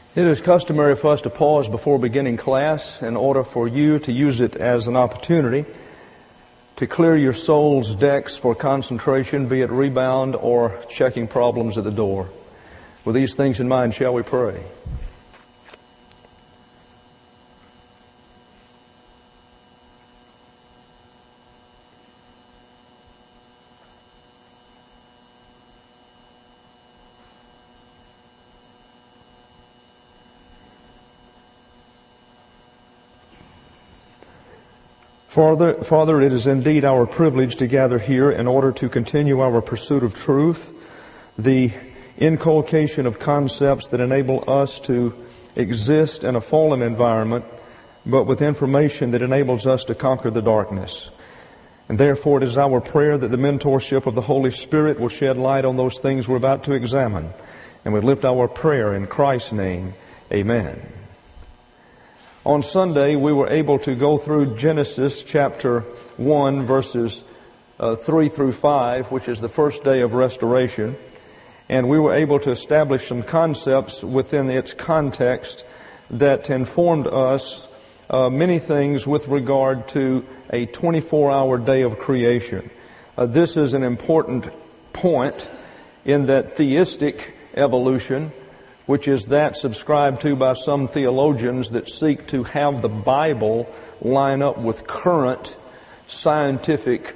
It is customary for us to pause before beginning class in order for you to use it as an opportunity to clear your soul's decks for concentration, be it rebound or checking problems at the door. With these things in mind, shall we pray? Father, it is indeed our privilege to gather here in order to continue our pursuit of truth, the inculcation of concepts that enable us to exist in a fallen environment, but with information that enables us to conquer the darkness. And therefore it is our prayer that the mentorship of the Holy Spirit will shed light on those things we're about to examine. And we lift our prayer in Christ's name. Amen. On Sunday, we were able to go through Genesis chapter 1, verses 3 through 5, which is the first day of restoration. And we were able to establish some concepts within its context that informed us many things with regard to a 24-hour day of creation. This is an important point in that theistic evolution, which is that subscribed to by some theologians that seek to have the Bible line up with current scientific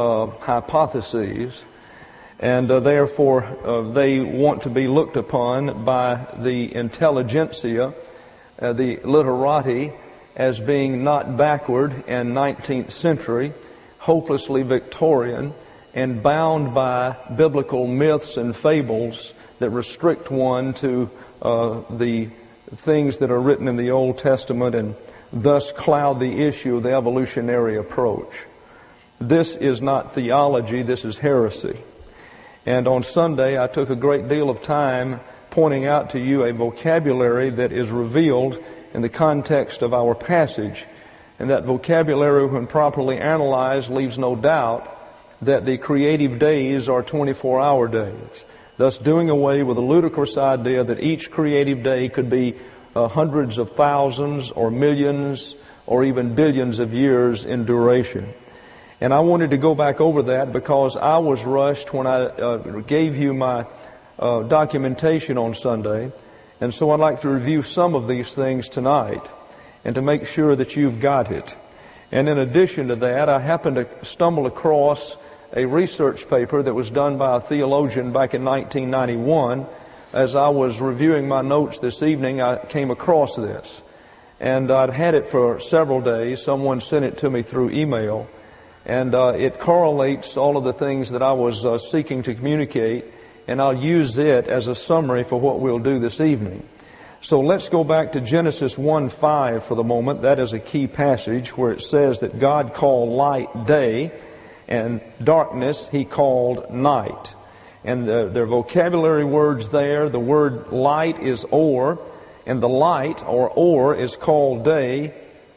hypotheses. And therefore, they want to be looked upon by the intelligentsia, the literati, as being not backward and 19th century, hopelessly Victorian, and bound by biblical myths and fables that restrict one to the things that are written in the Old Testament and thus cloud the issue of the evolutionary approach. This is not theology, this is heresy. And on Sunday, I took a great deal of time pointing out to you a vocabulary that is revealed in the context of our passage. And that vocabulary, when properly analyzed, leaves no doubt that the creative days are 24-hour days, thus doing away with the ludicrous idea that each creative day could be hundreds of thousands or millions or even billions of years in duration. And I wanted to go back over that because I was rushed when I gave you my documentation on Sunday. And so I'd like to review some of these things tonight and to make sure that you've got it. And in addition to that, I happened to stumble across a research paper that was done by a theologian back in 1991. As I was reviewing my notes this evening, I came across this. And I'd had it for several days. Someone sent it to me through email. And it correlates all of the things that I was seeking to communicate. And I'll use it as a summary for what we'll do this evening. So let's go back to Genesis 1:5 for the moment. That is a key passage where it says that God called light day, and darkness He called night. And their vocabulary words there, the word light is or, and the light or is called day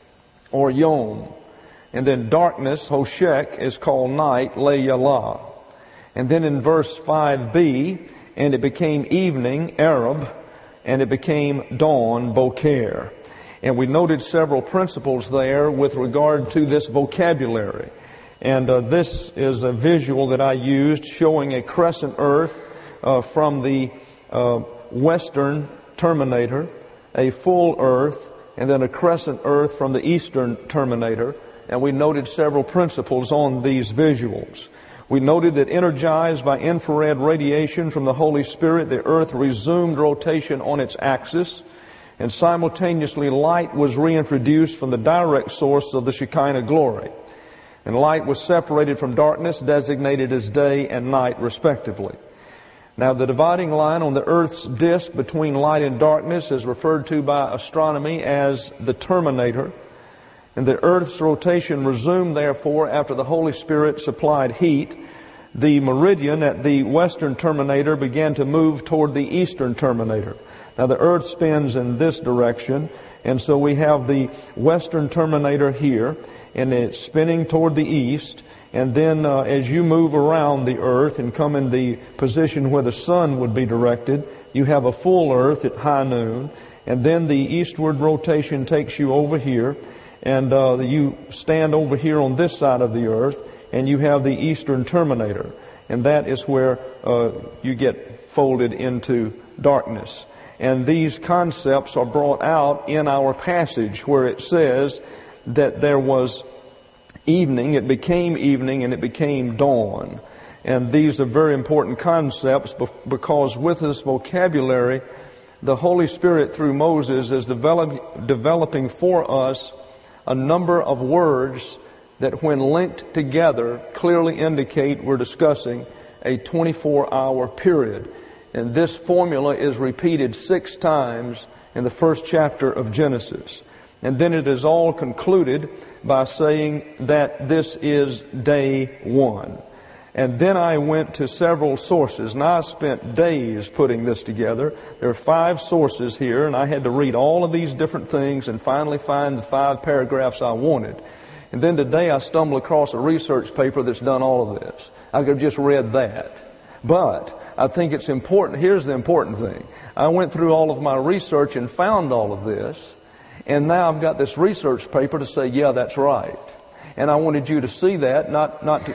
or yom. And then darkness, hoshek, is called night, leyalah. And then in verse 5b, and it became evening, Arab, and it became dawn, boker. And we noted several principles there with regard to this vocabulary. And this is a visual that I used showing a crescent earth from the western terminator, a full earth, and then a crescent earth from the eastern terminator. And we noted several principles on these visuals. We noted that energized by infrared radiation from the Holy Spirit, the earth resumed rotation on its axis, and simultaneously light was reintroduced from the direct source of the Shekinah glory. And light was separated from darkness, designated as day and night respectively. Now the dividing line on the earth's disk between light and darkness is referred to by astronomy as the terminator. And the earth's rotation resumed therefore after the Holy Spirit supplied heat. The meridian at the western terminator began to move toward the eastern terminator. Now the earth spins in this direction, and so we have the western terminator here, and it's spinning toward the east. And then as you move around the earth and come in the position where the sun would be directed, you have a full earth at high noon. And then the eastward rotation takes you over here, and you stand over here on this side of the earth, and you have the eastern terminator. And that is where you get folded into darkness. And these concepts are brought out in our passage where it says that there was evening, it became evening, and it became dawn. And these are very important concepts because with this vocabulary, the Holy Spirit through Moses is developing for us a number of words that when linked together clearly indicate we're discussing a 24-hour period. And this formula is repeated 6 times in the first chapter of Genesis. And then it is all concluded by saying that this is day 1. And then I went to several sources, and I spent days putting this together. There are 5 sources here, and I had to read all of these different things and finally find the 5 paragraphs I wanted. And then today I stumbled across a research paper that's done all of this. I could have just read that. But I think it's important. Here's the important thing. I went through all of my research and found all of this, and now I've got this research paper to say, yeah, that's right. And I wanted you to see that, not to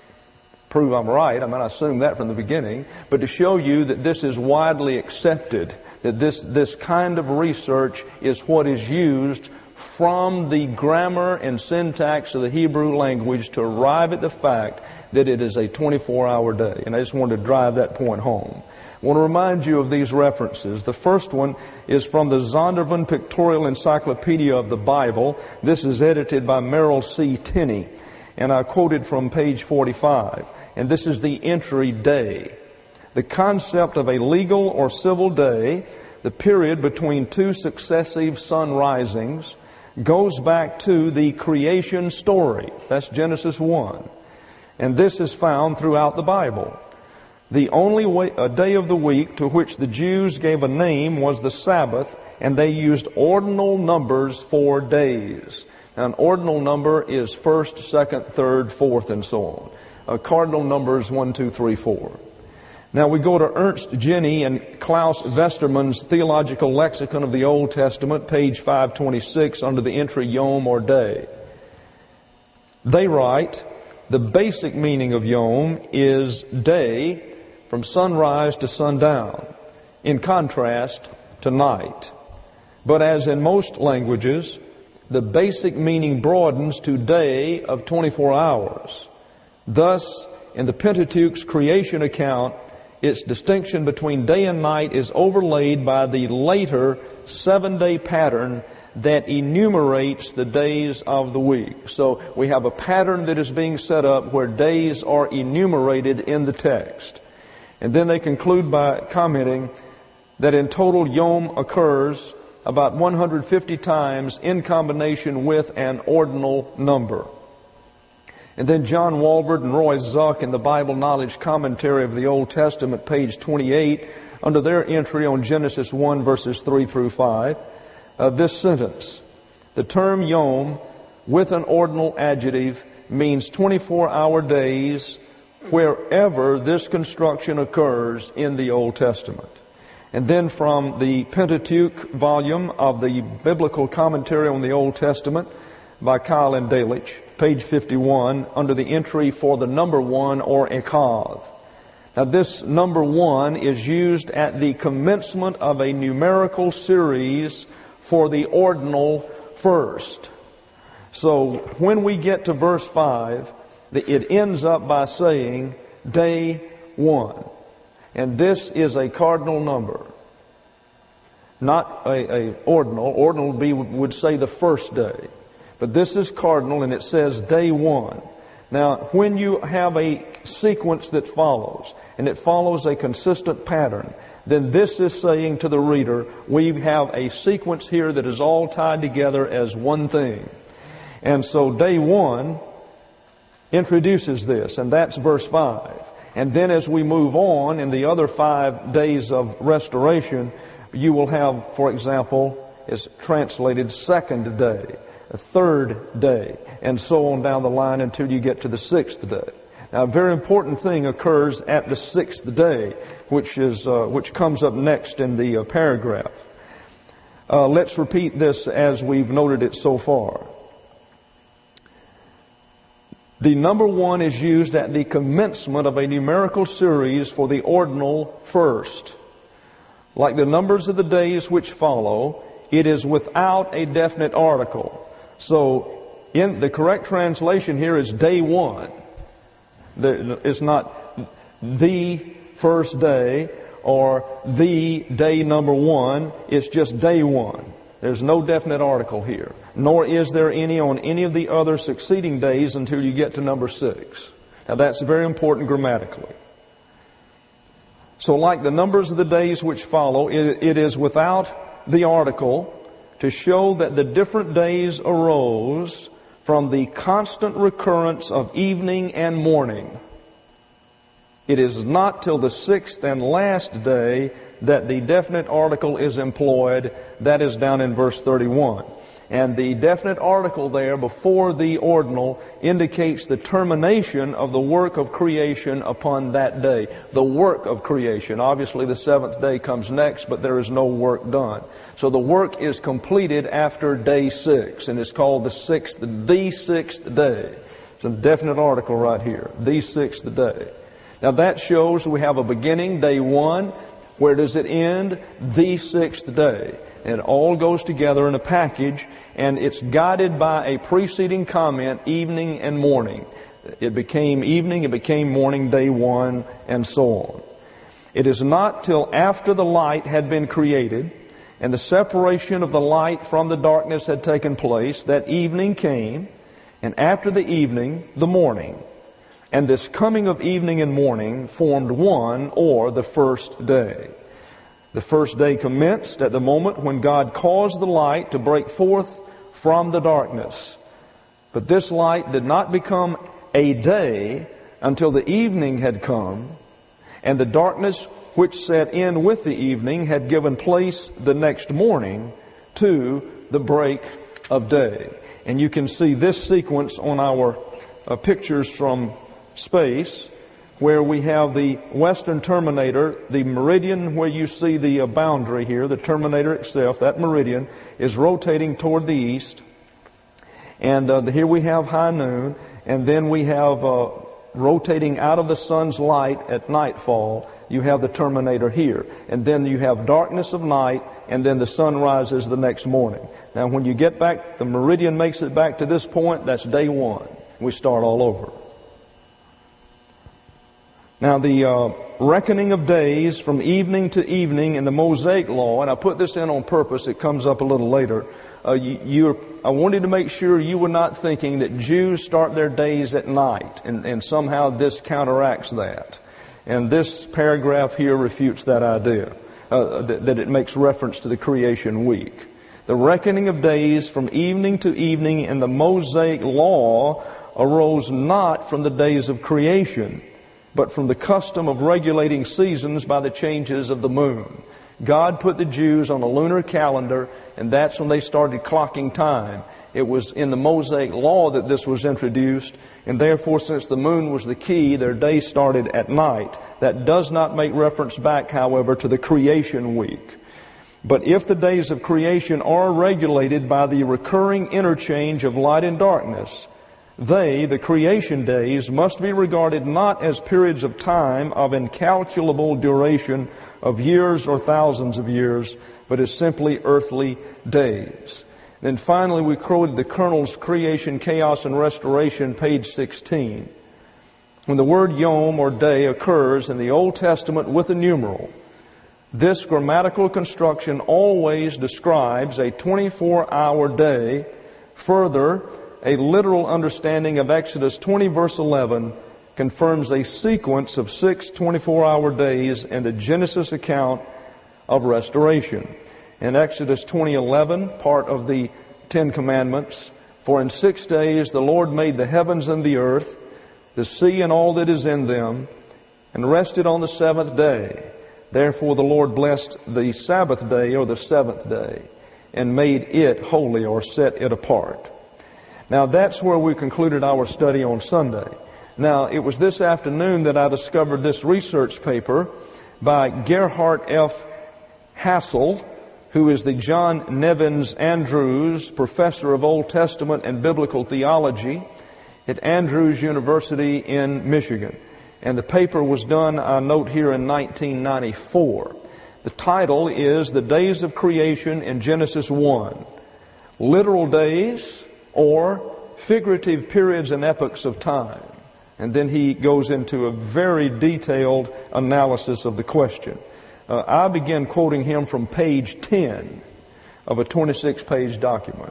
prove I'm right. I mean, I assumed that from the beginning, but to show you that this is widely accepted, that this kind of research is what is used from the grammar and syntax of the Hebrew language to arrive at the fact that it is a 24-hour day. And I just wanted to drive that point home. I want to remind you of these references. The first one is from the Zondervan Pictorial Encyclopedia of the Bible. This is edited by Merrill C. Tenney, and I quoted from page 45. And this is the entry day. The concept of a legal or civil day, the period between 2 successive sun risings, goes back to the creation story. That's Genesis 1. And this is found throughout the Bible. The only day of the week to which the Jews gave a name was the Sabbath, and they used ordinal numbers for days. Now, an ordinal number is 1st, 2nd, 3rd, 4th, and so on. Cardinal numbers 1, 2, 3, 4. Now we go to Ernst Jenny and Klaus Westermann's Theological Lexicon of the Old Testament, page 526, under the entry Yom or day. They write, the basic meaning of Yom is day from sunrise to sundown, in contrast to night. But as in most languages, the basic meaning broadens to day of 24 hours. Thus, in the Pentateuch's creation account, its distinction between day and night is overlaid by the later 7-day pattern that enumerates the days of the week. So we have a pattern that is being set up where days are enumerated in the text. And then they conclude by commenting that in total Yom occurs about 150 times in combination with an ordinal number. And then John Walbert and Roy Zuck in the Bible Knowledge Commentary of the Old Testament, page 28, under their entry on Genesis 1, verses 3 through 5, this sentence, the term Yom with an ordinal adjective means 24-hour days wherever this construction occurs in the Old Testament. And then from the Pentateuch volume of the Biblical Commentary on the Old Testament by Kyle and Delitzsch, page 51, under the entry for the number 1 or Echad. Now this number 1 is used at the commencement of a numerical series for the ordinal first. So when we get to verse 5, it ends up by saying day 1. And this is a cardinal number, not a ordinal. Ordinal would say the first day. But this is cardinal, and it says day 1. Now, when you have a sequence that follows, and it follows a consistent pattern, then this is saying to the reader, we have a sequence here that is all tied together as one thing. And so day 1 introduces this, and that's verse 5. And then as we move on in the other 5 days of restoration, you will have, for example, it's translated second day, a third day, and so on down the line until you get to the 6th day. Now, a very important thing occurs at the 6th day, which comes up next in the paragraph. Let's repeat this as we've noted it so far. The number 1 is used at the commencement of a numerical series for the ordinal first. Like the numbers of the days which follow, it is without a definite article. So, in the correct translation here is day 1. It's not the first day or the day number 1. It's just day 1. There's no definite article here. Nor is there any on any of the other succeeding days until you get to number 6. Now that's very important grammatically. So like the numbers of the days which follow, it is without the article to show that the different days arose from the constant recurrence of evening and morning. It is not till the 6th and last day that the definite article is employed. That is down in verse 31. And the definite article there before the ordinal indicates the termination of the work of creation upon that day. The work of creation. Obviously the 7th day comes next, but there is no work done. So the work is completed after day 6, and it's called the 6th day. It's a definite article right here. The 6th day. Now that shows we have a beginning, day 1. Where does it end? The 6th day. And it all goes together in a package, and it's guided by a preceding comment, evening and morning. It became evening, it became morning, day 1, and so on. It is not till after the light had been created, and the separation of the light from the darkness had taken place, that evening came, and after the evening, the morning. And this coming of evening and morning formed one, or the first day. The first day commenced at the moment when God caused the light to break forth from the darkness. But this light did not become a day until the evening had come, and the darkness which set in with the evening had given place the next morning to the break of day. And you can see this sequence on our pictures from space, where we have the western terminator, the meridian where you see the boundary here, the terminator itself, that meridian is rotating toward the east. And here we have high noon, and then we have rotating out of the sun's light at nightfall, you have the terminator here. And then you have darkness of night, and then the sun rises the next morning. Now when you get back, the meridian makes it back to this point, that's day 1. We start all over. Now the reckoning of days from evening to evening in the Mosaic Law, and I put this in on purpose, it comes up a little later. I wanted to make sure you were not thinking that Jews start their days at night, and somehow this counteracts that. And this paragraph here refutes that idea, that it makes reference to the creation week. The reckoning of days from evening to evening in the Mosaic Law arose not from the days of creation, but from the custom of regulating seasons by the changes of the moon. God put the Jews on a lunar calendar, and that's when they started clocking time. It was in the Mosaic Law that this was introduced, and therefore, since the moon was the key, their day started at night. That does not make reference back, however, to the creation week. But if the days of creation are regulated by the recurring interchange of light and darkness, they, the creation days, must be regarded not as periods of time of incalculable duration of years or thousands of years, but as simply earthly days. Then finally, we quoted the Colonel's Creation, Chaos, and Restoration, page 16. When the word yom or day occurs in the Old Testament with a numeral, this grammatical construction always describes a 24-hour day. Further, a literal understanding of Exodus 20 verse 11 confirms a sequence of 6 24-hour days in the Genesis account of restoration. In Exodus 20:11, part of the Ten Commandments, for in 6 days the Lord made the heavens and the earth, the sea and all that is in them, and rested on the 7th day. Therefore the Lord blessed the Sabbath day, or the 7th day, and made it holy, or set it apart. Now that's where we concluded our study on Sunday. Now it was this afternoon that I discovered this research paper by Gerhard F. Hassel, who is the John Nevins Andrews Professor of Old Testament and Biblical Theology at Andrews University in Michigan. And the paper was done, I note here, in 1994. The title is The Days of Creation in Genesis 1. Literal days or figurative periods and epochs of time. And then he goes into a very detailed analysis of the question. I began quoting him from page 10 of a 26-page document.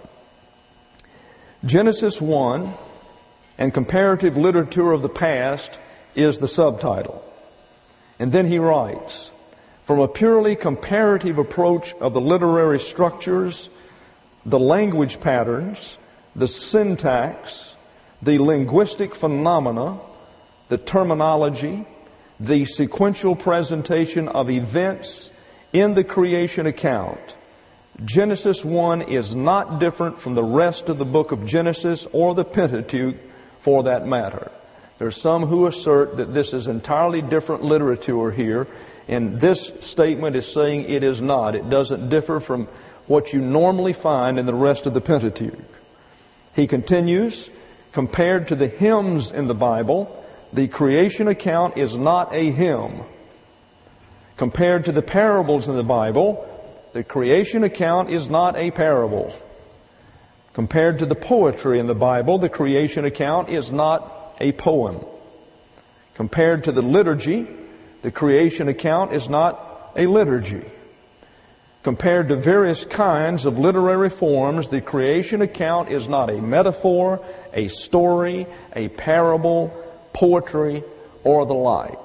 Genesis 1 and Comparative Literature of the Past is the subtitle. And then he writes, from a purely comparative approach of the literary structures, the language patterns, the syntax, the linguistic phenomena, the terminology, the sequential presentation of events in the creation account, Genesis 1 is not different from the rest of the book of Genesis or the Pentateuch for that matter. There are some who assert that this is entirely different literature here, and this statement is saying it is not. It doesn't differ from what you normally find in the rest of the Pentateuch. He continues, compared to the hymns in the Bible, the creation account is not a hymn. Compared to the parables in the Bible, the creation account is not a parable. Compared to the poetry in the Bible, the creation account is not a poem. Compared to the liturgy, the creation account is not a liturgy. Compared to various kinds of literary forms, the creation account is not a metaphor, a story, a parable, poetry, or the like.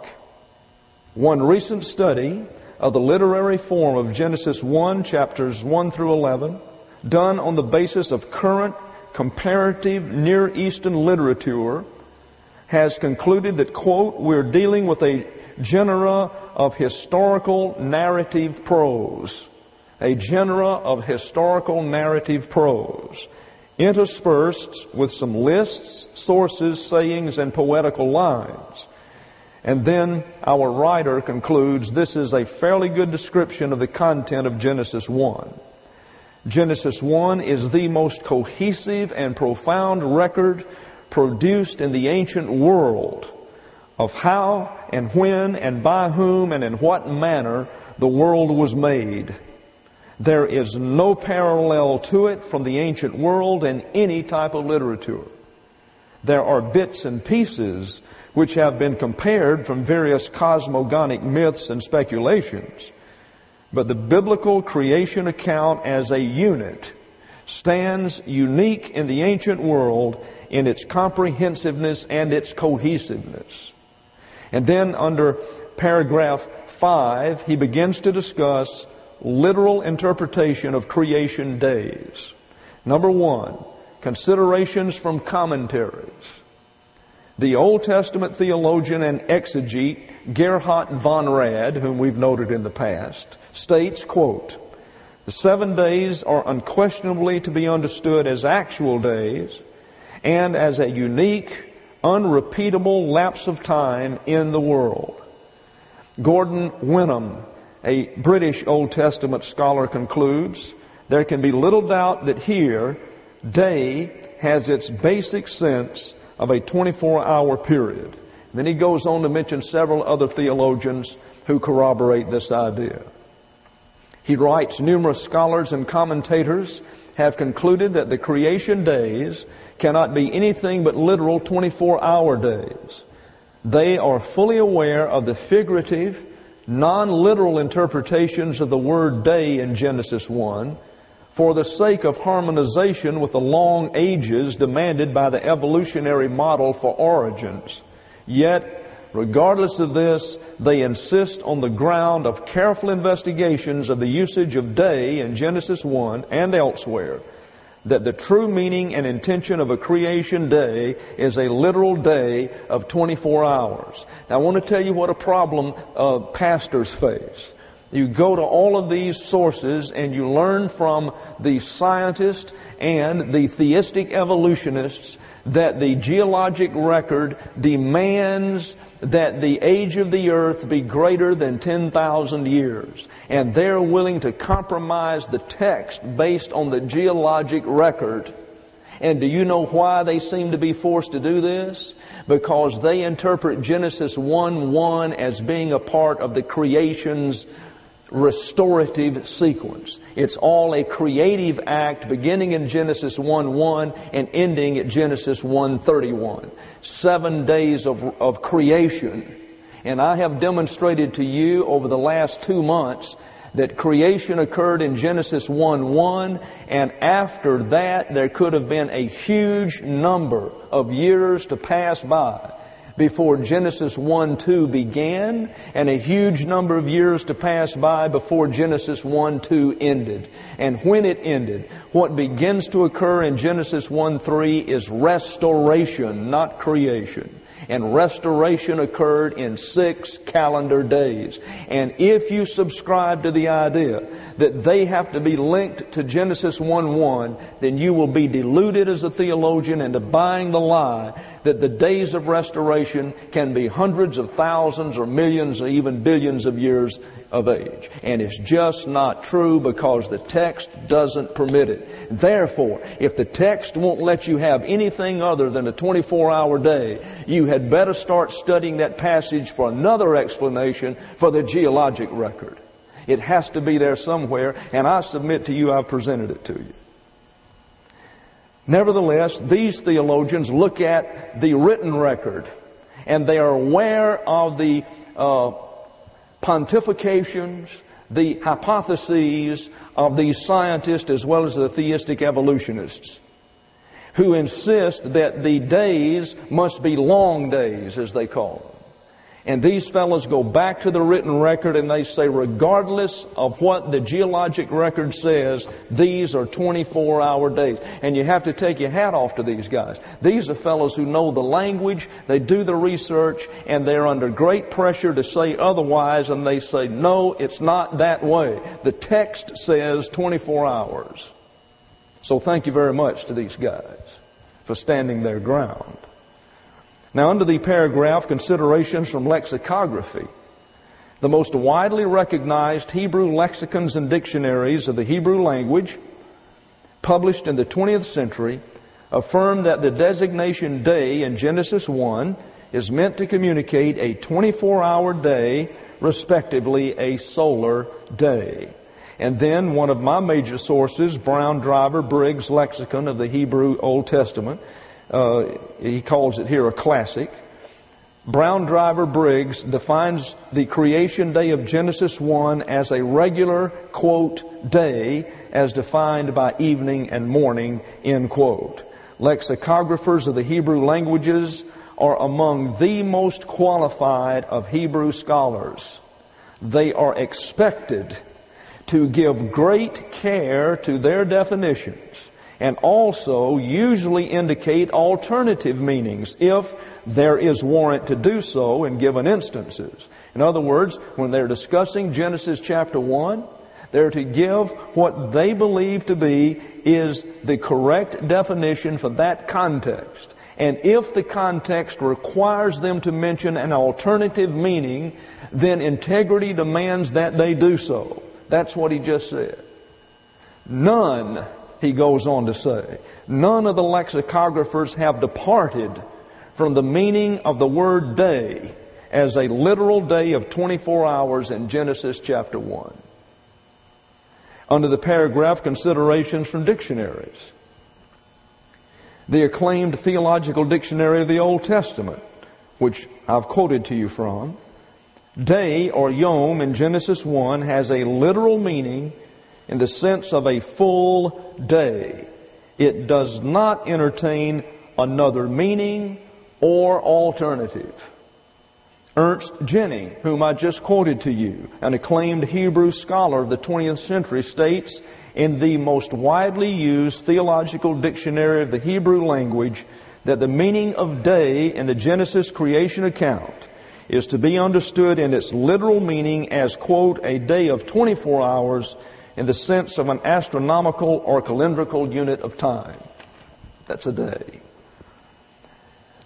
One recent study of the literary form of Genesis 1, chapters 1 through 11, done on the basis of current comparative Near Eastern literature, has concluded that, quote, we're dealing with a genre of historical narrative prose. A genre of historical narrative prose, interspersed with some lists, sources, sayings, and poetical lines. And then our writer concludes this is a fairly good description of the content of Genesis 1. Genesis 1 is the most cohesive and profound record produced in the ancient world of how and when and by whom and in what manner the world was made. There is no parallel to it from the ancient world in any type of literature. There are bits and pieces which have been compared from various cosmogonic myths and speculations. But the biblical creation account as a unit stands unique in the ancient world in its comprehensiveness and its cohesiveness. And then under paragraph 5, he begins to discuss literal interpretation of creation days. Number 1, considerations from commentaries. The Old Testament theologian and exegete Gerhard von Rad, whom we've noted in the past, states, quote, the 7 days are unquestionably to be understood as actual days and as a unique, unrepeatable lapse of time in the world. Gordon Wenham, a British Old Testament scholar, concludes, there can be little doubt that here, day has its basic sense of a 24-hour period. Then he goes on to mention several other theologians who corroborate this idea. He writes, numerous scholars and commentators have concluded that the creation days cannot be anything but literal 24-hour days. They are fully aware of the figurative, non-literal interpretations of the word day in Genesis 1 for the sake of harmonization with the long ages demanded by the evolutionary model for origins. Yet, regardless of this, they insist on the ground of careful investigations of the usage of day in Genesis 1 and elsewhere, that the true meaning and intention of a creation day is a literal day of 24 hours. Now, I want to tell you what a problem pastors face. You go to all of these sources and you learn from the scientists and the theistic evolutionists that the geologic record demands that the age of the earth be greater than 10,000 years. And they're willing to compromise the text based on the geologic record. And do you know why they seem to be forced to do this? Because they interpret Genesis 1:1 as being a part of the creation's restorative sequence. It's all a creative act beginning in Genesis 1:1 and ending at Genesis 1:31. 7 days of creation. And I have demonstrated to you over the last 2 months that creation occurred in Genesis 1:1, and after that there could have been a huge number of years to pass by before Genesis 1:2 began, and a huge number of years to pass by before Genesis 1:2 ended. And when it ended, what begins to occur in Genesis 1:3 is restoration, not creation. And restoration occurred in 6 calendar days. And if you subscribe to the idea that they have to be linked to Genesis 1:1, then you will be deluded as a theologian into buying the lie that the days of restoration can be hundreds of thousands or millions or even billions of years of age. And it's just not true because the text doesn't permit it. Therefore, if the text won't let you have anything other than a 24-hour day, you had better start studying that passage for another explanation for the geologic record. It has to be there somewhere, and I submit to you I've presented it to you. Nevertheless, these theologians look at the written record, and they are aware of the pontifications, the hypotheses of these scientists as well as the theistic evolutionists, who insist that the days must be long days, as they call them. And these fellows go back to the written record and they say, regardless of what the geologic record says, these are 24-hour days. And you have to take your hat off to these guys. These are fellows who know the language, they do the research, and they're under great pressure to say otherwise, and they say, no, it's not that way. The text says 24 hours. So thank you very much to these guys for standing their ground. Now, under the paragraph, Considerations from Lexicography, the most widely recognized Hebrew lexicons and dictionaries of the Hebrew language, published in the 20th century, affirm that the designation day in Genesis 1 is meant to communicate a 24-hour day, respectively a solar day. And then one of my major sources, Brown Driver Briggs' Lexicon of the Hebrew Old Testament, he calls it here a classic. Brown Driver Briggs defines the creation day of Genesis 1 as a regular, quote, day as defined by evening and morning, end quote. Lexicographers of the Hebrew languages are among the most qualified of Hebrew scholars. They are expected to give great care to their definitions and also usually indicate alternative meanings if there is warrant to do so in given instances. In other words, when they're discussing Genesis chapter 1, they're to give what they believe to be is the correct definition for that context. And if the context requires them to mention an alternative meaning, then integrity demands that they do so. That's what he just said. None, he goes on to say, none of the lexicographers have departed from the meaning of the word day as a literal day of 24 hours in Genesis chapter 1. Under the paragraph, Considerations from Dictionaries, the acclaimed Theological Dictionary of the Old Testament, which I've quoted to you from, day or yom in Genesis 1 has a literal meaning in the sense of a full day. It does not entertain another meaning or alternative. Ernst Jennings, whom I just quoted to you, an acclaimed Hebrew scholar of the 20th century, states in the most widely used theological dictionary of the Hebrew language that the meaning of day in the Genesis creation account is to be understood in its literal meaning as, quote, a day of 24 hours in the sense of an astronomical or calendrical unit of time. That's a day.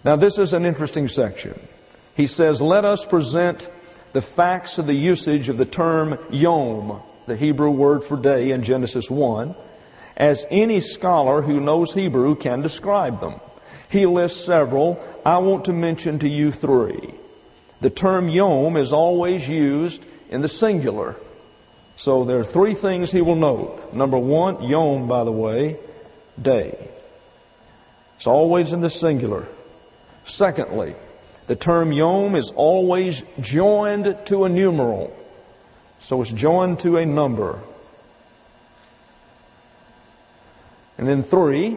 Now this is an interesting section. He says, let us present the facts of the usage of the term yom, the Hebrew word for day in Genesis 1, as any scholar who knows Hebrew can describe them. He lists several. I want to mention to you three. The term yom is always used in the singular. So there are three things he will note. Number one, yom, by the way, day. It's always in the singular. Secondly, the term yom is always joined to a numeral. So it's joined to a number. And then three,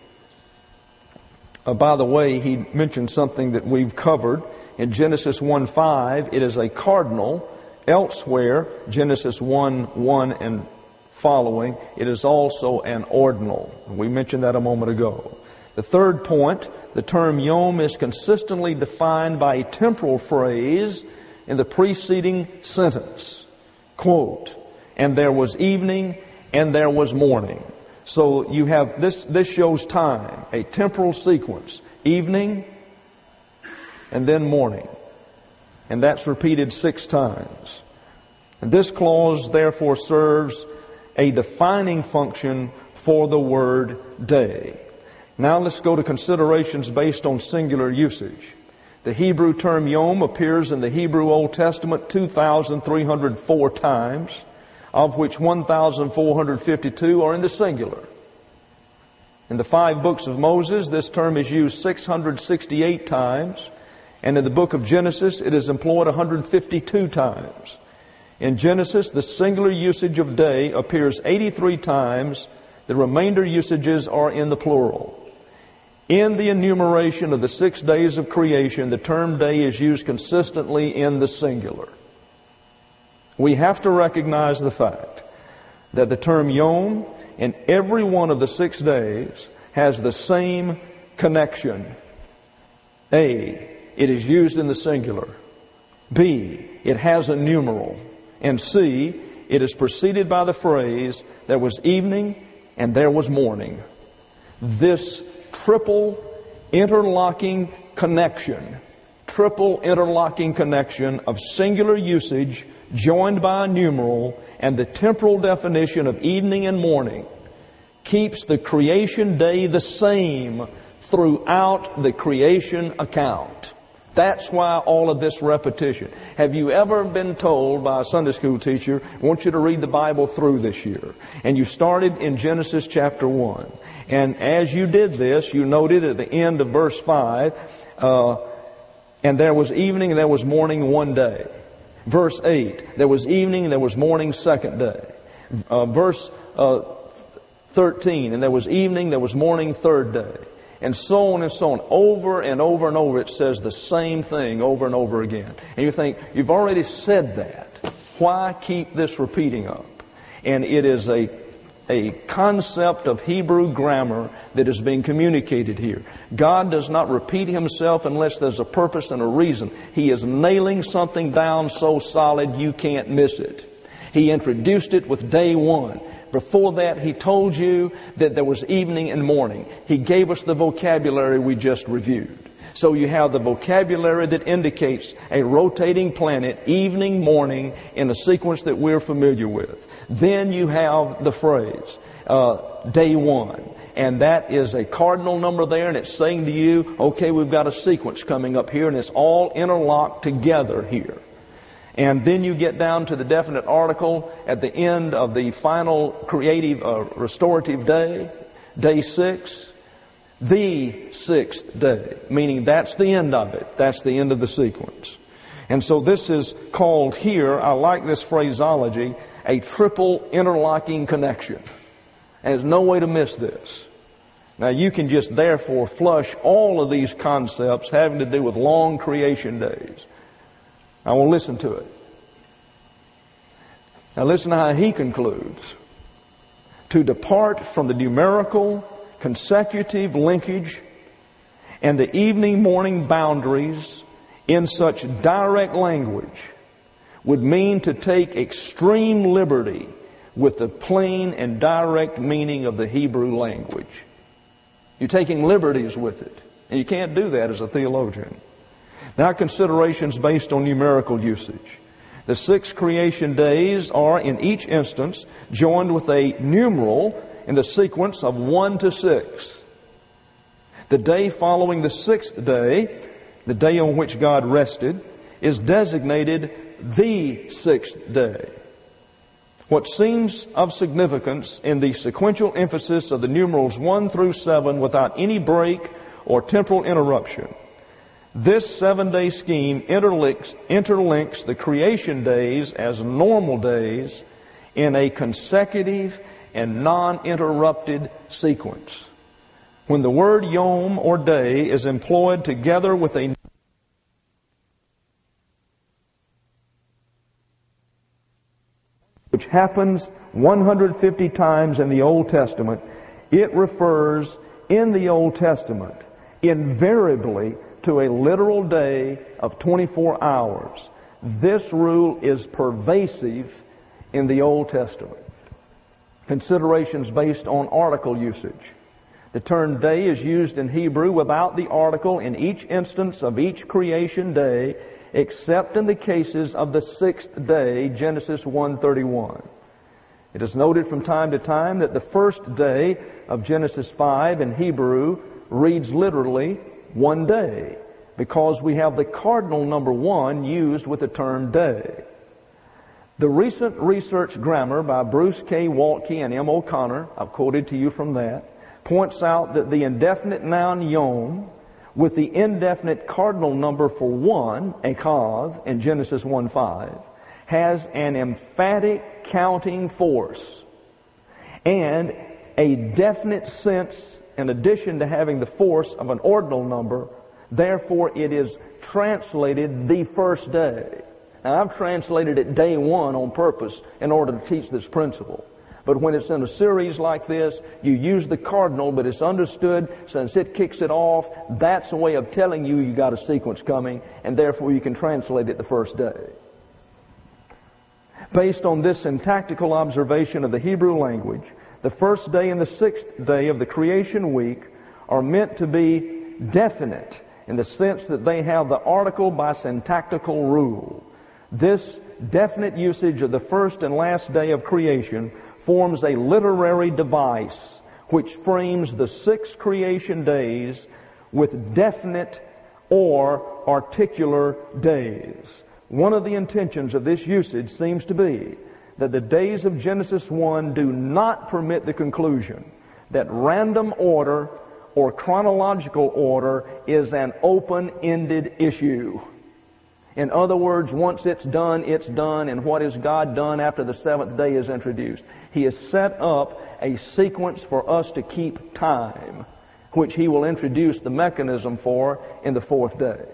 by the way, he mentioned something that we've covered. In Genesis 1:5, it is a cardinal. Elsewhere, Genesis 1:1 and following, it is also an ordinal. We mentioned that a moment ago. The third point, the term yom is consistently defined by a temporal phrase in the preceding sentence. Quote, and there was evening and there was morning. So you have this shows time, a temporal sequence. Evening and then morning. And that's repeated 6 times. And this clause therefore serves a defining function for the word day. Now let's go to considerations based on singular usage. The Hebrew term yom appears in the Hebrew Old Testament 2,304 times, of which 1,452 are in the singular. In the 5 books of Moses, this term is used 668 times, and in the book of Genesis, it is employed 152 times. In Genesis, the singular usage of day appears 83 times. The remainder usages are in the plural. In the enumeration of the 6 days of creation, the term day is used consistently in the singular. We have to recognize the fact that the term yom in every one of the 6 days has the same connection. A, it is used in the singular. B, it has a numeral. And C, it is preceded by the phrase, there was evening and there was morning. This triple interlocking connection of singular usage joined by a numeral and the temporal definition of evening and morning keeps the creation day the same throughout the creation account. That's why all of this repetition. Have you ever been told by a Sunday school teacher, I want you to read the Bible through this year? And you started in Genesis chapter 1. And as you did this, you noted at the end of verse 5, and there was evening and there was morning one day. Verse 8, there was evening and there was morning second day. Verse 13, and there was evening, there was morning third day. And so on and so on. Over and over and over it says the same thing over and over again. And you think, you've already said that. Why keep this repeating up? And it is a concept of Hebrew grammar that is being communicated here. God does not repeat Himself unless there's a purpose and a reason. He is nailing something down so solid you can't miss it. He introduced it with day one. Before that, He told you that there was evening and morning. He gave us the vocabulary we just reviewed. So you have the vocabulary that indicates a rotating planet, evening, morning, in a sequence that we're familiar with. Then you have the phrase, day one. And that is a cardinal number there, and it's saying to you, okay, we've got a sequence coming up here, and it's all interlocked together here. And then you get down to the definite article at the end of the final creative, restorative day, day 6, the 6th day, meaning that's the end of it. That's the end of the sequence. And so this is called here, I like this phraseology, a triple interlocking connection. And there's no way to miss this. Now you can just therefore flush all of these concepts having to do with long creation days. I will listen to it. Now listen to how he concludes. To depart from the numerical, consecutive linkage and the evening-morning boundaries in such direct language would mean to take extreme liberty with the plain and direct meaning of the Hebrew language. You're taking liberties with it. And you can't do that as a theologian. Now, considerations based on numerical usage. The 6 creation days are, in each instance, joined with a numeral in the sequence of 1 to 6. The day following the 6th day, the day on which God rested, is designated the 6th day. What seems of significance in the sequential emphasis of the numerals 1 through 7 without any break or temporal interruption. This 7-day scheme interlinks the creation days as normal days in a consecutive and non-interrupted sequence. When the word yom or day is employed together with a which happens 150 times in the Old Testament, it refers in the Old Testament invariably to a literal day of 24 hours. This rule is pervasive in the Old Testament. Considerations based on article usage. The term day is used in Hebrew without the article in each instance of each creation day, except in the cases of the 6th day, Genesis 1:31. It is noted from time to time that the first day of Genesis 5 in Hebrew reads literally 1 day, because we have the cardinal number 1 used with the term day. The recent research grammar by Bruce K. Waltke and M. O'Connor, I've quoted to you from that, points out that the indefinite noun yom with the indefinite cardinal number for 1, ekav, in Genesis 1:5, has an emphatic counting force and a definite sense in addition to having the force of an ordinal number. Therefore, it is translated the first day. Now, I've translated it day 1 on purpose in order to teach this principle. But when it's in a series like this, you use the cardinal, but it's understood since it kicks it off, that's a way of telling you got a sequence coming, and therefore you can translate it the first day. Based on this syntactical observation of the Hebrew language, the first day and the 6th day of the creation week are meant to be definite in the sense that they have the article by syntactical rule. This definite usage of the first and last day of creation forms a literary device which frames the 6 creation days with definite or articular days. One of the intentions of this usage seems to be that the days of Genesis 1 do not permit the conclusion that random order or chronological order is an open-ended issue. In other words, once it's done, and what has God done after the 7th day is introduced? He has set up a sequence for us to keep time, which He will introduce the mechanism for in the 4th day.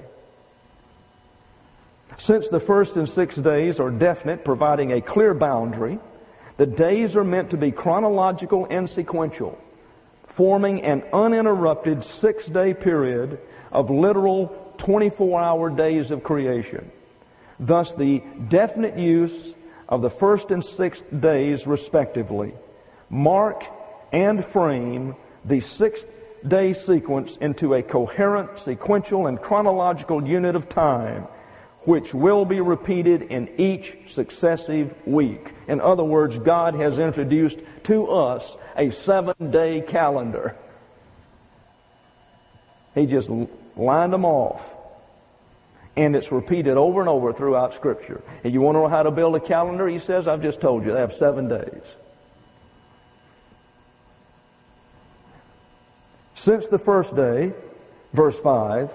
Since the 1st and 6th days are definite, providing a clear boundary, the days are meant to be chronological and sequential, forming an uninterrupted 6-day period of literal 24-hour days of creation. Thus, the definite use of the 1st and 6th days, respectively, mark and frame the 6th-day sequence into a coherent, sequential, and chronological unit of time, which will be repeated in each successive week. In other words, God has introduced to us a 7-day calendar. He just lined them off. And it's repeated over and over throughout Scripture. And you want to know how to build a calendar? He says, I've just told you, they have 7 days. Since the first day, verse 5,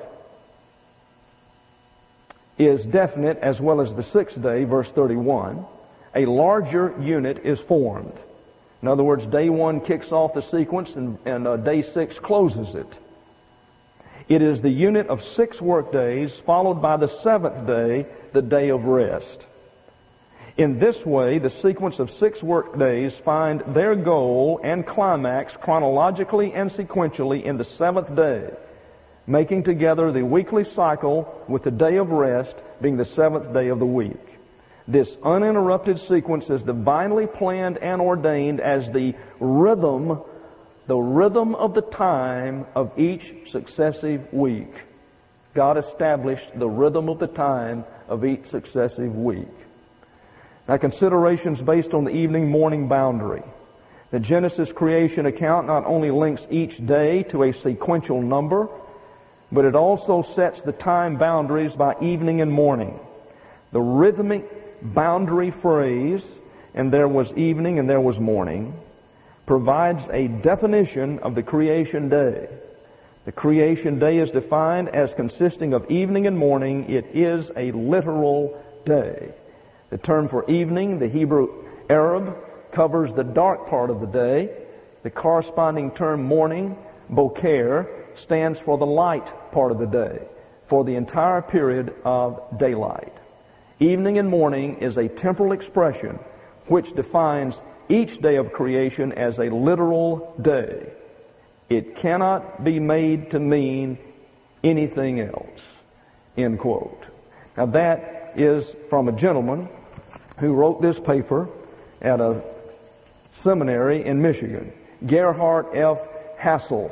is definite as well as the 6th day, verse 31, a larger unit is formed. In other words, day 1 kicks off the sequence and day 6 closes it. It is the unit of 6 work days followed by the 7th day, the day of rest. In this way, the sequence of 6 work days find their goal and climax chronologically and sequentially in the 7th day, making together the weekly cycle with the day of rest being the 7th day of the week. This uninterrupted sequence is divinely planned and ordained as the rhythm the rhythm of the time of each successive week. God established the rhythm of the time of each successive week. Now, considerations based on the evening-morning boundary. The Genesis creation account not only links each day to a sequential number, but it also sets the time boundaries by evening and morning. The rhythmic boundary phrase, and there was evening and there was morning, provides a definition of the creation day. The creation day is defined as consisting of evening and morning. It is a literal day. The term for evening, the Hebrew Arab, covers the dark part of the day. The corresponding term morning, boker, stands for the light part of the day, for the entire period of daylight. Evening and morning is a temporal expression which defines each day of creation as a literal day. It cannot be made to mean anything else. End quote. Now that is from a gentleman who wrote this paper at a seminary in Michigan, Gerhard F. Hassel,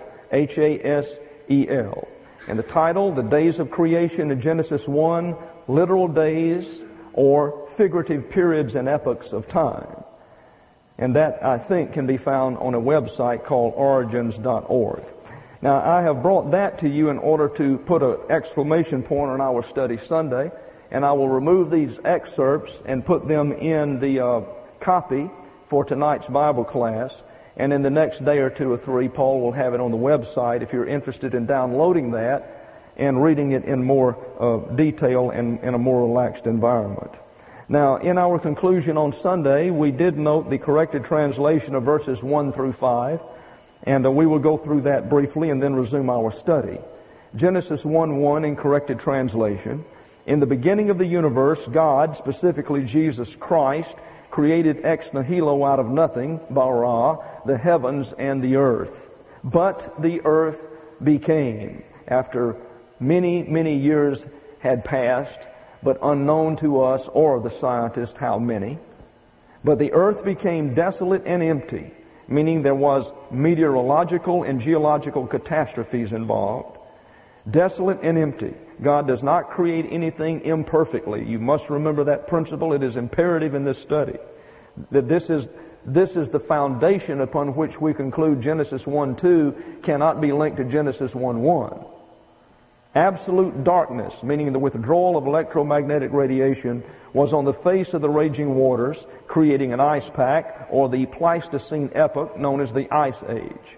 Hassel. And the title, The Days of Creation in Genesis 1, Literal Days or Figurative Periods and Epochs of Time. And that, I think, can be found on a website called origins.org. Now, I have brought that to you in order to put an exclamation point on our study Sunday, and I will remove these excerpts and put them in the copy for tonight's Bible class. And in the next day or two or three, Paul will have it on the website if you're interested in downloading that and reading it in more detail and in a more relaxed environment. Now, in our conclusion on Sunday, we did note the corrected translation of verses 1 through 5, and we will go through that briefly and then resume our study. Genesis 1:1 in corrected translation. In the beginning of the universe, God, specifically Jesus Christ, created ex nihilo out of nothing, bara, the heavens and the earth. But the earth became, after many, many years had passed, but unknown to us or the scientist how many. But the earth became desolate and empty, meaning there was meteorological and geological catastrophes involved. Desolate and empty. God does not create anything imperfectly. You must remember that principle. It is imperative in this study. That this is the foundation upon which we conclude Genesis 1:2 cannot be linked to Genesis 1:1. Absolute darkness, meaning the withdrawal of electromagnetic radiation, was on the face of the raging waters, creating an ice pack, or the Pleistocene epoch known as the Ice Age.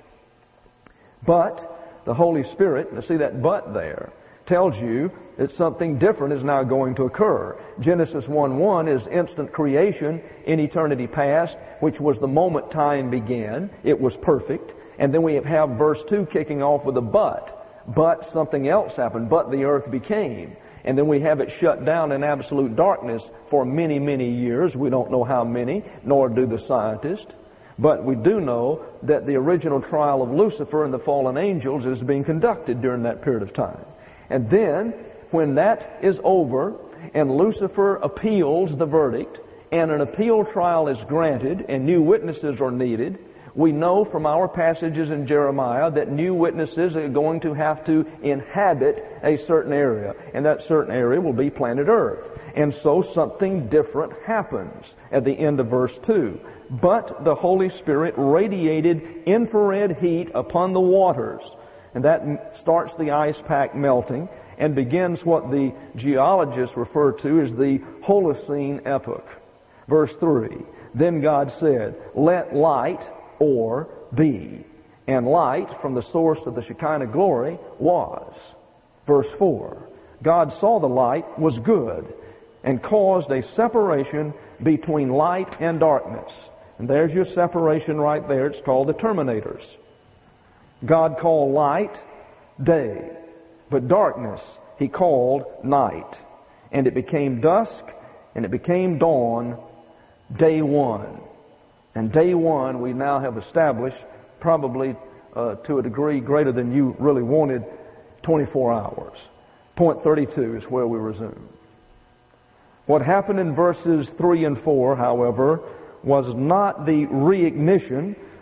But the Holy Spirit, now see that but there, tells you that something different is now going to occur. Genesis 1:1 is instant creation in eternity past, which was the moment time began. It was perfect. And then we have verse 2 kicking off with a but. But something else happened. But the earth became. And then we have it shut down in absolute darkness for many, many years. We don't know how many, nor do the scientists. But we do know that the original trial of Lucifer and the fallen angels is being conducted during that period of time. And then, when that is over, and Lucifer appeals the verdict, and an appeal trial is granted, and new witnesses are needed, we know from our passages in Jeremiah that new witnesses are going to have to inhabit a certain area, and that certain area will be planet Earth. And so something different happens at the end of verse 2. But the Holy Spirit radiated infrared heat upon the waters, and that starts the ice pack melting and begins what the geologists refer to as the Holocene epoch. Verse 3, then God said, let light or be. And light from the source of the Shekinah glory was. Verse 4, God saw the light was good and caused a separation between light and darkness. And there's your separation right there. It's called the terminators. God called light day, but darkness He called night. And it became dusk, and it became dawn, day one. And day one we now have established, probably to a degree greater than you really wanted, 24 hours. Point 32 is where we resume. What happened in verses 3 and 4, however, was not the reignition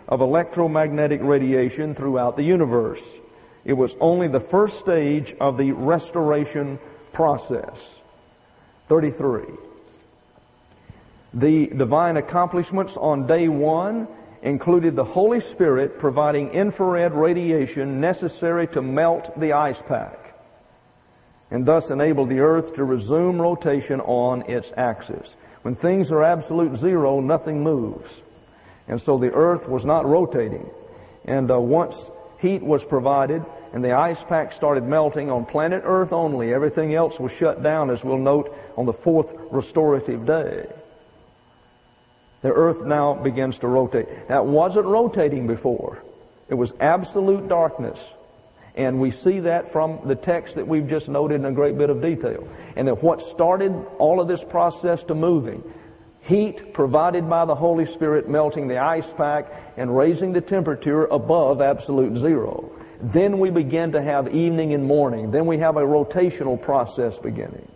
of electromagnetic radiation throughout the universe. It was only the first stage of the restoration process. 33. The divine accomplishments on day one included the Holy Spirit providing infrared radiation necessary to melt the ice pack, and thus enable the earth to resume rotation on its axis. When things are absolute zero, nothing moves. And so the earth was not rotating. And once heat was provided and the ice pack started melting on planet Earth only, everything else was shut down, as we'll note on the fourth restorative day. The earth now begins to rotate. Now, it wasn't rotating before. It was absolute darkness. And we see that from the text that we've just noted in a great bit of detail. And that what started all of this process to moving, heat provided by the Holy Spirit melting the ice pack and raising the temperature above absolute zero. Then we begin to have evening and morning. Then we have a rotational process beginning.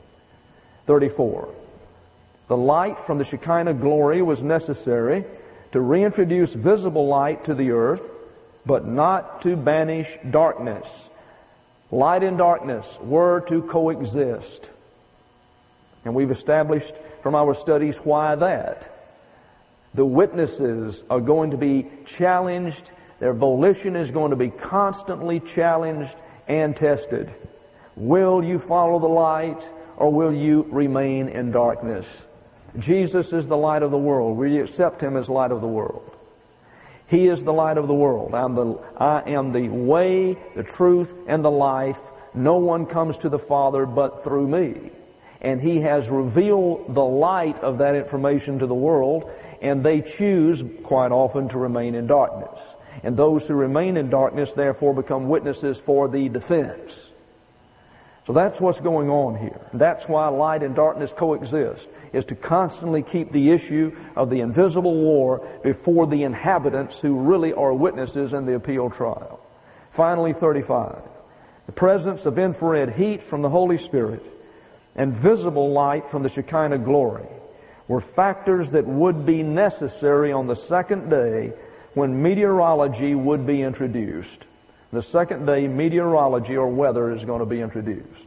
34. The light from the Shekinah glory was necessary to reintroduce visible light to the earth, but not to banish darkness. Light and darkness were to coexist. And we've established from our studies why that. The witnesses are going to be challenged. Their volition is going to be constantly challenged and tested. Will you follow the light, or will you remain in darkness? Jesus is the light of the world. Will you accept Him as light of the world? He is the light of the world. I am the way, the truth, and the life. No one comes to the Father but through me. And He has revealed the light of that information to the world, and they choose quite often to remain in darkness. And those who remain in darkness therefore become witnesses for the defense. So that's what's going on here. That's why light and darkness coexist, is to constantly keep the issue of the invisible war before the inhabitants who really are witnesses in the appeal trial. Finally, 35. The presence of infrared heat from the Holy Spirit and visible light from the Shekinah glory were factors that would be necessary on the second day when meteorology would be introduced. The second day, meteorology or weather is going to be introduced.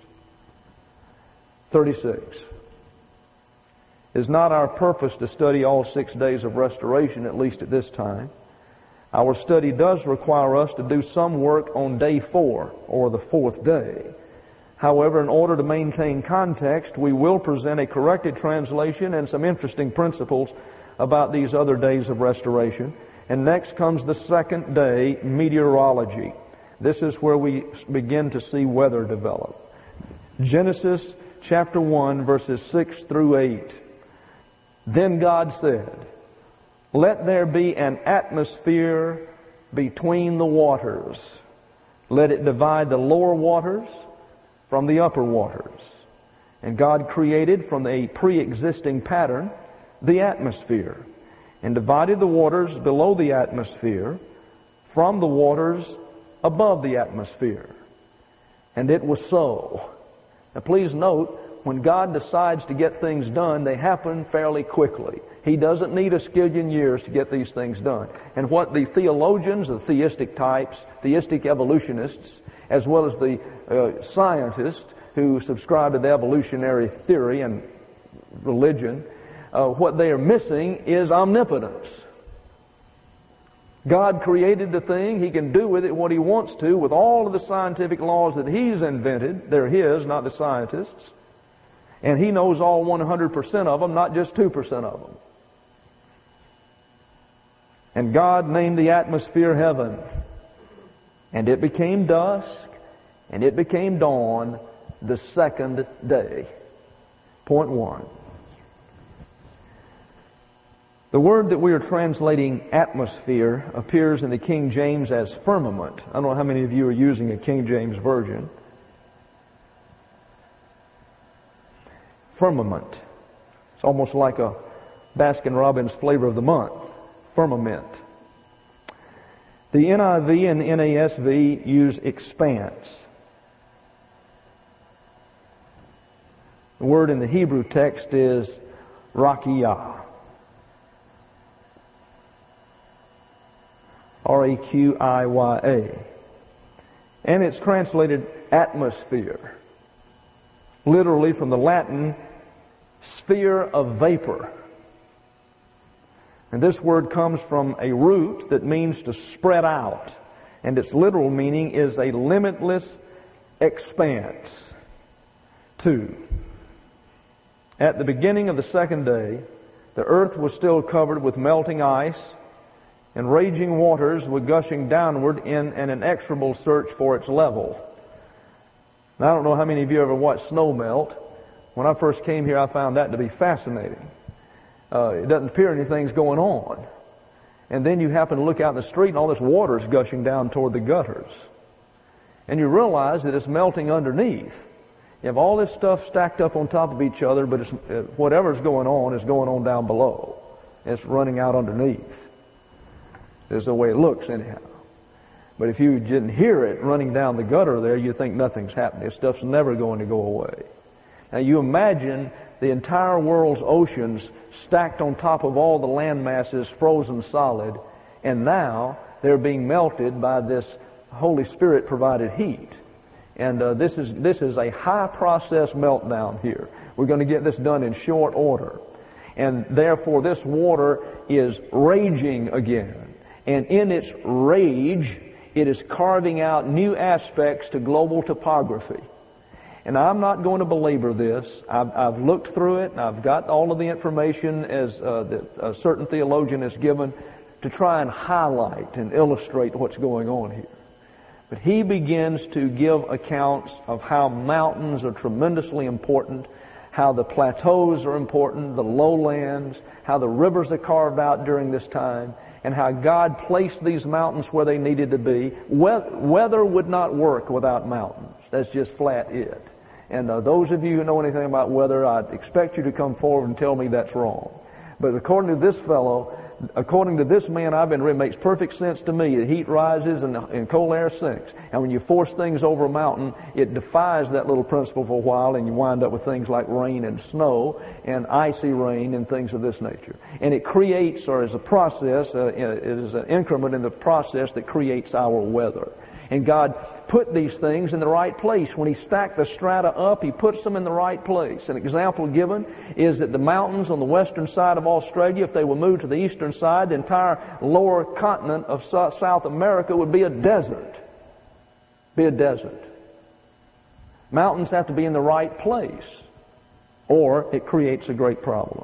36. It is not our purpose to study all 6 days of restoration, at least at this time. Our study does require us to do some work on day 4, or the fourth day. However, in order to maintain context, we will present a corrected translation and some interesting principles about these other days of restoration. And next comes the second day, meteorology. This is where we begin to see weather develop. Genesis chapter 1, verses 6 through 8. Then God said, "Let there be an atmosphere between the waters. Let it divide the lower waters from the upper waters." And God created from a pre-existing pattern the atmosphere, and divided the waters below the atmosphere from the waters above the atmosphere. And it was so. Now please note, when God decides to get things done, they happen fairly quickly. He doesn't need a skillion years to get these things done. And what the theologians, the theistic types, theistic evolutionists, as well as the scientists who subscribe to the evolutionary theory and religion, what they are missing is omnipotence. God created the thing. He can do with it what He wants to with all of the scientific laws that He's invented. They're His, not the scientists. And He knows all 100% of them, not just 2% of them. And God named the atmosphere heaven. And it became dusk, and it became dawn the second day. Point 1. The word that we are translating atmosphere appears in the King James as firmament. I don't know how many of you are using a King James version. Firmament. It's almost like a Baskin-Robbins flavor of the month. Firmament. The NIV and NASV use expanse. The word in the Hebrew text is rakiyah. R-E-Q-I-Y-A. And it's translated atmosphere, literally from the Latin, sphere of vapor. And this word comes from a root that means to spread out. And its literal meaning is a limitless expanse. 2. At the beginning of the second day, the earth was still covered with melting ice, and raging waters were gushing downward in an inexorable search for its level. Now, I don't know how many of you ever watched snow melt. When I first came here, I found that to be fascinating. It doesn't appear anything's going on. And then you happen to look out in the street and all this water is gushing down toward the gutters. And you realize that it's melting underneath. You have all this stuff stacked up on top of each other, but whatever's going on is going on down below. It's running out underneath. That's the way it looks anyhow. But if you didn't hear it running down the gutter there, you think nothing's happening. This stuff's never going to go away. Now you imagine the entire world's oceans stacked on top of all the land masses, frozen solid, and now they're being melted by this Holy Spirit provided heat. And this is a high process meltdown here. We're going to get this done in short order. And therefore this water is raging again. And in its rage, it is carving out new aspects to global topography. And I'm not going to belabor this. I've looked through it, and I've got all of the information as that a certain theologian has given to try and highlight and illustrate what's going on here. But he begins to give accounts of how mountains are tremendously important, how the plateaus are important, the lowlands, how the rivers are carved out during this time, and how God placed these mountains where they needed to be. Weather would not work without mountains. That's just flat it. And those of you who know anything about weather, I'd expect you to come forward and tell me that's wrong. But according to this fellow, according to this man I've been reading, it makes perfect sense to me. The heat rises and cold air sinks. And when you force things over a mountain, it defies that little principle for a while, and you wind up with things like rain and snow and icy rain and things of this nature. And it creates, or is a process, it is an increment in the process that creates our weather. And God put these things in the right place. When He stacked the strata up, He puts them in the right place. An example given is that the mountains on the western side of Australia, if they were moved to the eastern side, the entire lower continent of South America would be a desert. Be a desert. Mountains have to be in the right place, or it creates a great problem.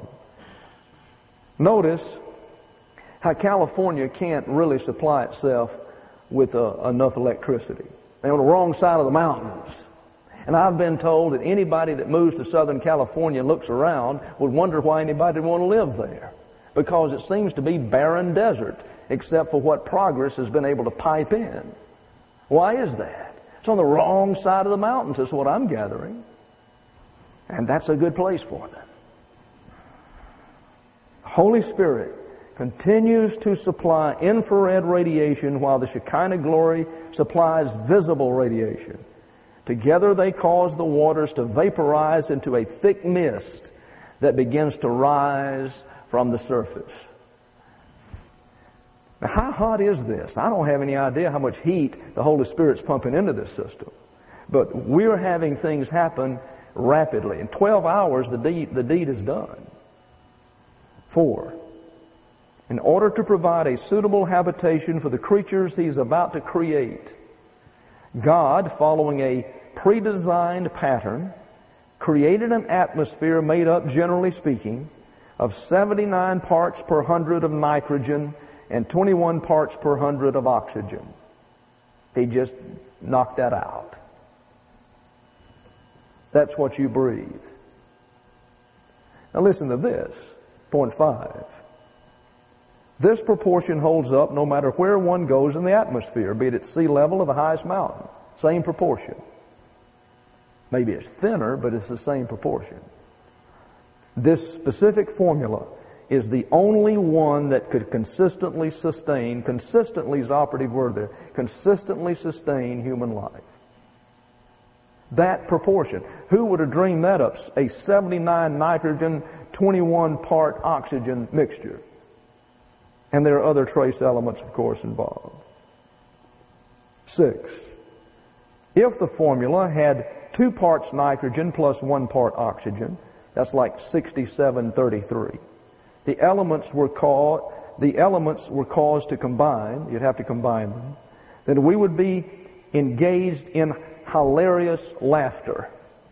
Notice how California can't really supply itself with enough electricity. They're on the wrong side of the mountains. And I've been told that anybody that moves to Southern California and looks around would wonder why anybody would want to live there. Because it seems to be barren desert, except for what progress has been able to pipe in. Why is that? It's on the wrong side of the mountains, is what I'm gathering. And that's a good place for them. The Holy Spirit continues to supply infrared radiation while the Shekinah glory supplies visible radiation. Together they cause the waters to vaporize into a thick mist that begins to rise from the surface. Now, how hot is this? I don't have any idea how much heat the Holy Spirit's pumping into this system. But we're having things happen rapidly. In 12 hours, the deed is done. 4. In order to provide a suitable habitation for the creatures He's about to create, God, following a pre-designed pattern, created an atmosphere made up, generally speaking, of 79 parts per 100 of nitrogen and 21 parts per 100 of oxygen. He just knocked that out. That's what you breathe. Now listen to this, point 5. This proportion holds up no matter where one goes in the atmosphere, be it at sea level or the highest mountain. Same proportion. Maybe it's thinner, but it's the same proportion. This specific formula is the only one that could consistently sustain, consistently is the operative word there, consistently sustain human life. That proportion. Who would have dreamed that up? A 79 nitrogen, 21 part oxygen mixture. And there are other trace elements, of course, involved. 6. If the formula had 2 parts nitrogen plus 1 part oxygen, that's like 67-33. The elements were caused to combine, you'd have to combine them, then we would be engaged in hilarious laughter.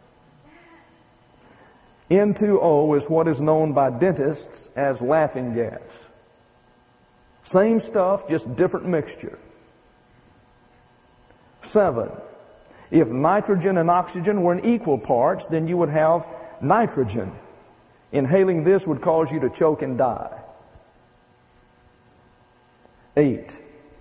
N2O is what is known by dentists as laughing gas. Same stuff, just different mixture. 7. If nitrogen and oxygen were in equal parts, then you would have nitrogen. Inhaling this would cause you to choke and die. 8.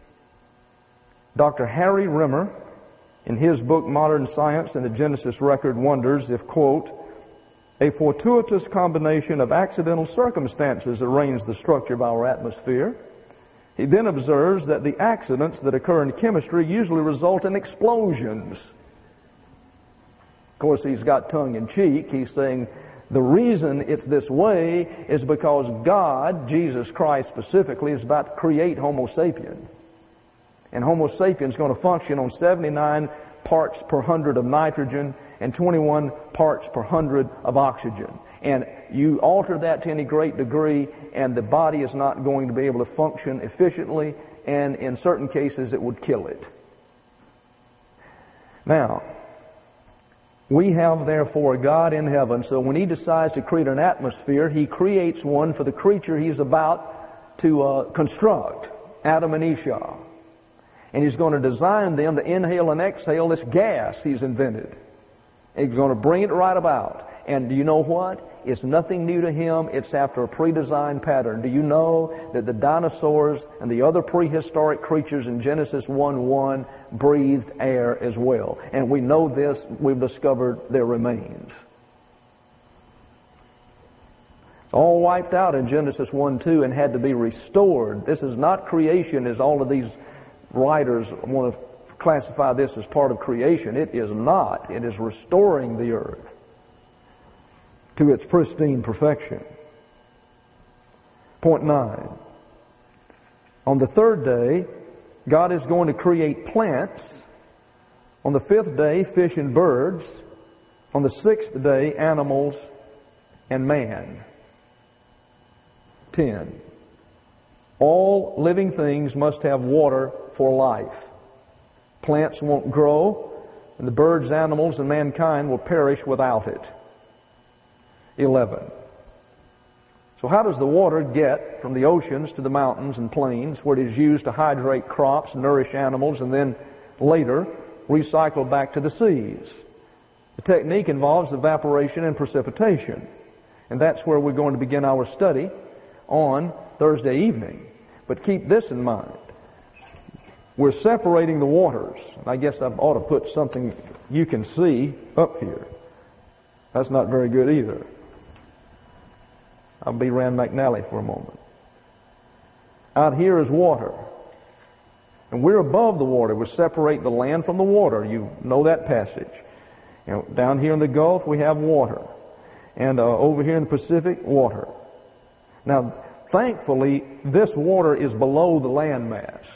Dr. Harry Rimmer, in his book Modern Science and the Genesis Record, wonders if, quote, a fortuitous combination of accidental circumstances arranged the structure of our atmosphere. He then observes that the accidents that occur in chemistry usually result in explosions. Of course, he's got tongue in cheek. He's saying the reason it's this way is because God, Jesus Christ specifically, is about to create Homo sapien. And Homo sapien is going to function on 79 parts per 100 of nitrogen and 21 parts per 100 of oxygen. And you alter that to any great degree, and the body is not going to be able to function efficiently, and in certain cases it would kill it. Now, we have therefore a God in heaven, so when He decides to create an atmosphere, He creates one for the creature He's about to construct, Adam and Esau. And He's going to design them to inhale and exhale this gas He's invented. He's going to bring it right about. And do you know what? It's nothing new to Him. It's after a pre-designed pattern. Do you know that the dinosaurs and the other prehistoric creatures in Genesis 1:1 breathed air as well? And we know this. We've discovered their remains. It's all wiped out in Genesis 1:2 and had to be restored. This is not creation as all of these writers want to classify this as part of creation. It is not. It is restoring the earth to its pristine perfection. Point 9. On the 3rd day, God is going to create plants. On the 5th day, fish and birds. On the 6th day, animals and man. 10. All living things must have water for life. Plants won't grow, and the birds, animals, and mankind will perish without it. 11. So how does the water get from the oceans to the mountains and plains, where it is used to hydrate crops, nourish animals, and then later recycled back to the seas? The technique involves evaporation and precipitation. And that's where we're going to begin our study on Thursday evening. But keep this in mind. We're separating the waters. I guess I ought to put something you can see up here. That's not very good either. I'll be Rand McNally for a moment. Out here is water. And we're above the water. We separate the land from the water. You know that passage. Down here in the Gulf, we have water. And over here in the Pacific, water. Now, thankfully, this water is below the land mass.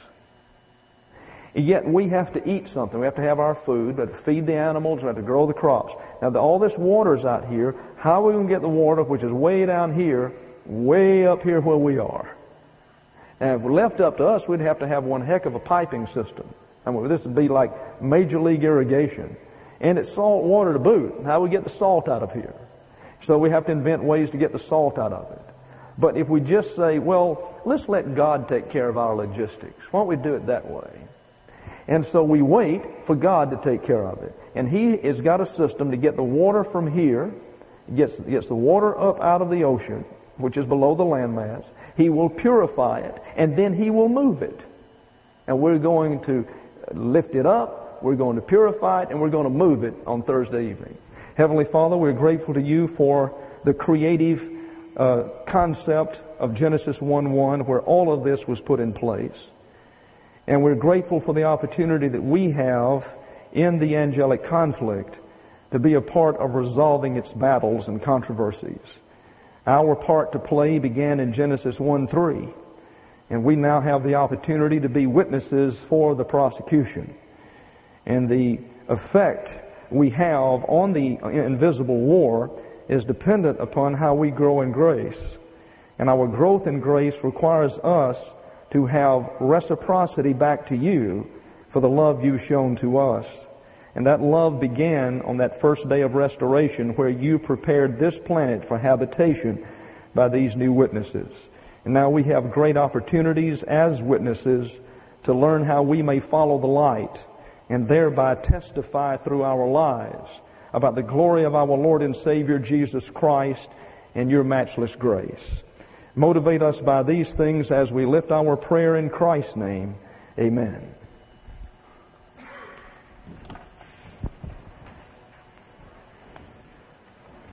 Yet we have to eat something. We have to have our food. We have to feed the animals. We have to grow the crops. Now, all this water is out here. How are we going to get the water, which is way down here, way up here where we are? Now, if it were left up to us, we'd have to have one heck of a piping system. I mean, this would be like major league irrigation. And it's salt water to boot. How do we get the salt out of here? So we have to invent ways to get the salt out of it. But if we just say, well, let's let God take care of our logistics. Why don't we do it that way? And so we wait for God to take care of it. And He has got a system to get the water from here, gets the water up out of the ocean, which is below the landmass. He will purify it, and then He will move it. And we're going to lift it up, we're going to purify it, and we're going to move it on Thursday evening. Heavenly Father, we're grateful to You for the creative concept of Genesis 1:1, where all of this was put in place. And we're grateful for the opportunity that we have in the angelic conflict to be a part of resolving its battles and controversies. Our part to play began in Genesis 1:3. And we now have the opportunity to be witnesses for the prosecution. And the effect we have on the invisible war is dependent upon how we grow in grace. And our growth in grace requires us to have reciprocity back to you for the love you've shown to us. And that love began on that first day of restoration, where you prepared this planet for habitation by these new witnesses. And now we have great opportunities as witnesses to learn how we may follow the light and thereby testify through our lives about the glory of our Lord and Savior Jesus Christ and your matchless grace. Motivate us by these things as we lift our prayer in Christ's name. Amen.